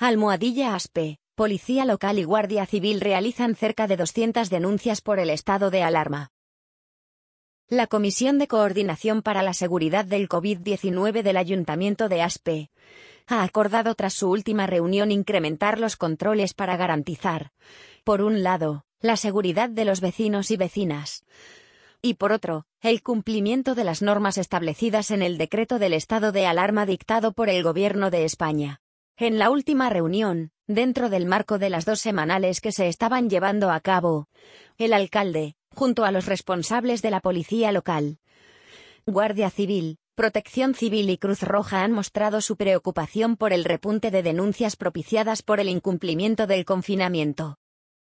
Almohadilla Aspe, Policía Local y Guardia Civil realizan cerca de 200 denuncias por el estado de alarma. La Comisión de Coordinación para la Seguridad del COVID-19 del Ayuntamiento de Aspe ha acordado tras su última reunión incrementar los controles para garantizar, por un lado, la seguridad de los vecinos y vecinas, y por otro, el cumplimiento de las normas establecidas en el decreto del estado de alarma dictado por el Gobierno de España. En la última reunión, dentro del marco de las 2 semanales que se estaban llevando a cabo, el alcalde, junto a los responsables de la Policía Local, Guardia Civil, Protección Civil y Cruz Roja han mostrado su preocupación por el repunte de denuncias propiciadas por el incumplimiento del confinamiento.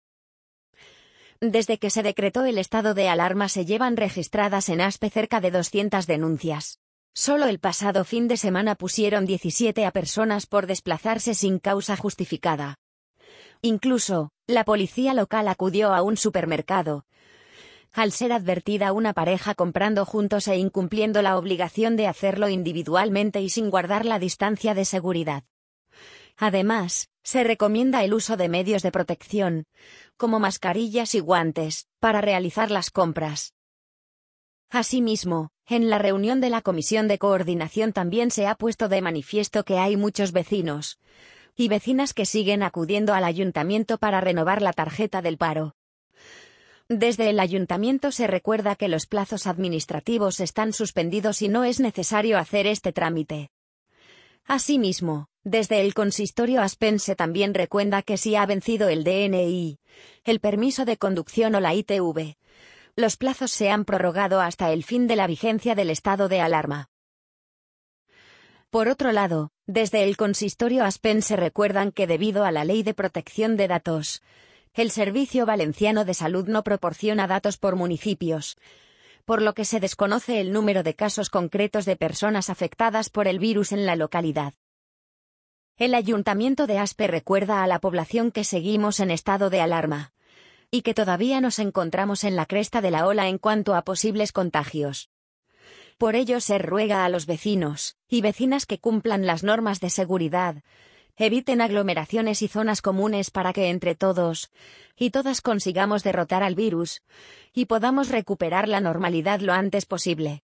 Desde que se decretó el estado de alarma se llevan registradas en Aspe cerca de 200 denuncias. Solo el pasado fin de semana pusieron 17 a personas por desplazarse sin causa justificada. Incluso, la policía local acudió a un supermercado, al ser advertida una pareja comprando juntos e incumpliendo la obligación de hacerlo individualmente y sin guardar la distancia de seguridad. Además, se recomienda el uso de medios de protección, como mascarillas y guantes, para realizar las compras. Asimismo, en la reunión de la Comisión de Coordinación también se ha puesto de manifiesto que hay muchos vecinos y vecinas que siguen acudiendo al ayuntamiento para renovar la tarjeta del paro. Desde el ayuntamiento se recuerda que los plazos administrativos están suspendidos y no es necesario hacer este trámite. Asimismo, desde el consistorio aspense también recuerda que si ha vencido el DNI, el permiso de conducción o la ITV, los plazos se han prorrogado hasta el fin de la vigencia del estado de alarma. Por otro lado, desde el consistorio aspense recuerdan que debido a la Ley de Protección de Datos, el Servicio Valenciano de Salud no proporciona datos por municipios, por lo que se desconoce el número de casos concretos de personas afectadas por el virus en la localidad. El Ayuntamiento de Aspe recuerda a la población que seguimos en estado de alarma y que todavía nos encontramos en la cresta de la ola en cuanto a posibles contagios. Por ello se ruega a los vecinos y vecinas que cumplan las normas de seguridad, eviten aglomeraciones y zonas comunes para que entre todos y todas consigamos derrotar al virus y podamos recuperar la normalidad lo antes posible.